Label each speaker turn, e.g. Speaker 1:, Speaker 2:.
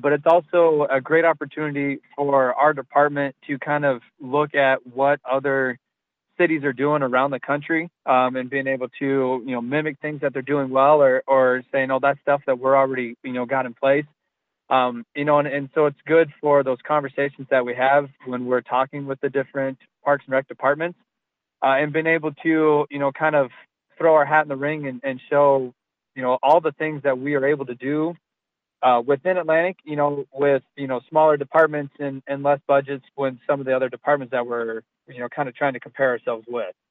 Speaker 1: but it's also a great opportunity for our department to kind of look at what other cities are doing around the country, and being able to, mimic things that they're doing well, or saying, oh, that's stuff that we're already, got in place. And so it's good for those conversations that we have when we're talking with the different Parks and Rec departments, and being able to, kind of throw our hat in the ring and show, all the things that we are able to do within Atlantic, with, smaller departments and less budgets when some of the other departments that we're, kind of trying to compare ourselves with.